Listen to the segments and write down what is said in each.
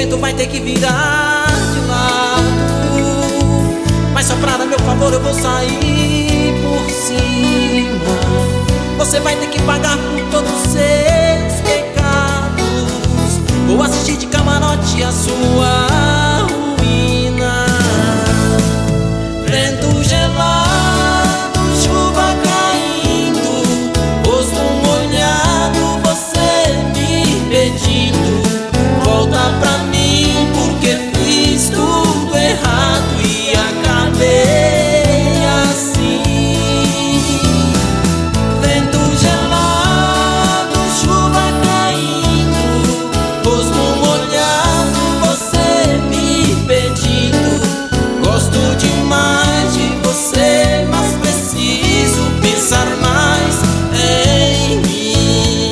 vento vai ter que virar de lado, mas só pra dar meu favor eu vou sair por cima. Você vai ter que pagar por todos os seus pecados. Vou assistir de camarote a sua ruína. Vento gelado, chuva caindo, rosto molhado, você me pedindo, volta pra mim porque fiz tudo errado e acabei assim. Vento gelado, chuva caindo, rosto molhado, você me pedindo, gosto demais de você, mas preciso pensar mais em mim.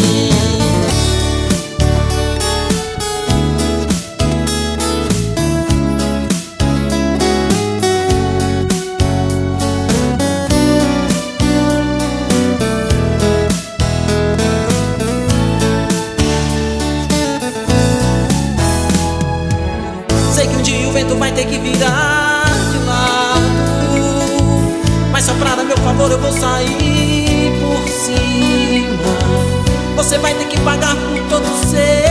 Sei que um dia o vento vai ter que virar de lado, mas só pra dar meu favor eu vou sair por cima. Você vai ter que pagar por todos os seus